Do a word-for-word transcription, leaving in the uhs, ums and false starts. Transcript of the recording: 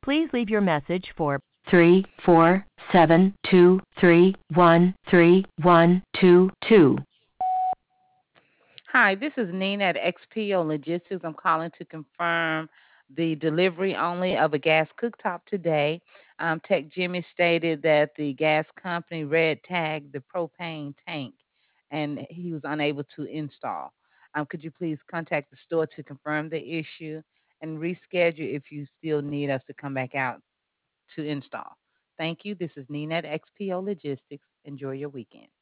Please leave your message for three four seven two three one three one two two. Hi, this is Nina at X P O Logistics. I'm calling to confirm the delivery only of a gas cooktop today. Um, Tech Jimmy stated that the gas company red tagged the propane tank and he was unable to install. Um, could you please contact the store to confirm the issue and reschedule if you still need us to come back out to install? Thank you. This is Nina at X P O Logistics. Enjoy your weekend.